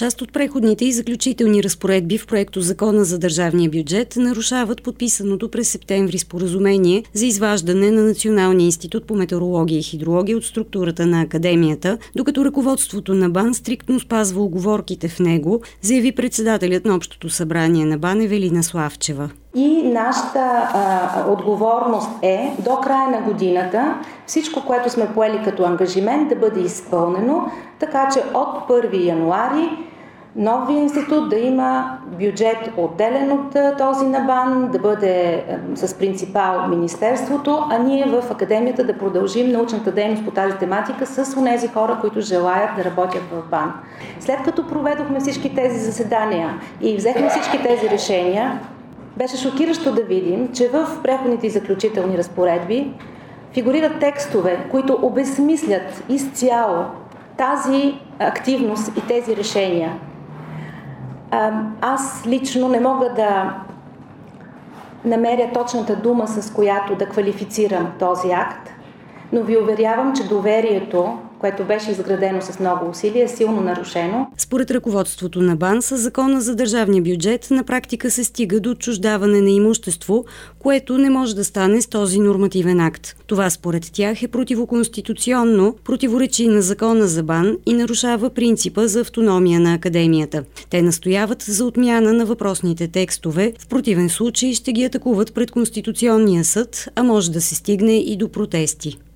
Част от преходните и заключителни разпоредби в проекто Закона за държавния бюджет нарушават подписаното през септември споразумение за изваждане на Националния институт по метеорология и хидрология от структурата на Академията, докато ръководството на БАН стриктно спазва уговорките в него, заяви председателят на Общото събрание на БАН Евелина Славчева. И нашата отговорност е до края на годината всичко, което сме поели като ангажимент, да бъде изпълнено, така че от 1 януари новия институт да има бюджет отделен от този на БАН, да бъде с принципал Министерството, а ние в Академията да продължим научната дейност по тази тематика с онези хора, които желаят да работят в БАН. След като проведохме всички тези заседания и взехме всички тези решения, беше шокиращо да видим, че в преходните и заключителни разпоредби фигурират текстове, които обезсмислят изцяло тази активност и тези решения. Аз лично не мога да намеря точната дума, с която да квалифицирам този акт, но ви уверявам, че доверието, което беше изградено с много усилия, е силно нарушено. Според ръководството на БАН, със Закона за държавния бюджет на практика се стига до отчуждаване на имущество, което не може да стане с този нормативен акт. Това според тях е противоконституционно, противоречи на Закона за БАН и нарушава принципа за автономия на Академията. Те настояват за отмяна на въпросните текстове, в противен случай ще ги атакуват пред Конституционния съд, а може да се стигне и до протести.